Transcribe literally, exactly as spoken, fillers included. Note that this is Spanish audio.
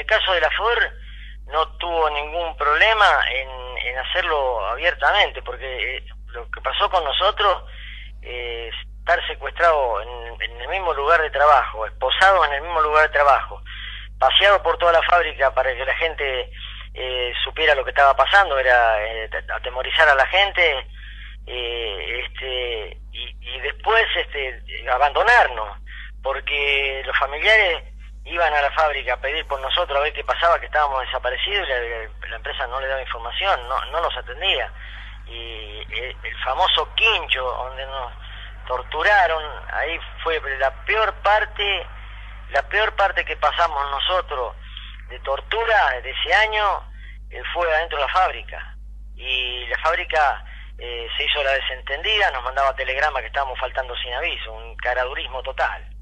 caso de la F O R no tuvo ningún problema en, en hacerlo abiertamente, porque eh, lo que pasó con nosotros es eh, estar secuestrado en, en el mismo lugar de trabajo, esposado en el mismo lugar de trabajo, paseado por toda la fábrica para que la gente eh, supiera lo que estaba pasando, era eh, atemorizar a la gente, eh, este, y, y después este, abandonarnos, porque los familiares iban a la fábrica a pedir por nosotros a ver qué pasaba, que estábamos desaparecidos, y la, la empresa no le daba información, no, no nos atendía. Y el, el famoso quincho donde nos torturaron, ahí fue la peor parte, la peor parte que pasamos nosotros de tortura de ese año, eh, fue adentro de la fábrica. Y la fábrica eh, se hizo la desentendida, nos mandaba telegrama que estábamos faltando sin aviso, un caradurismo total.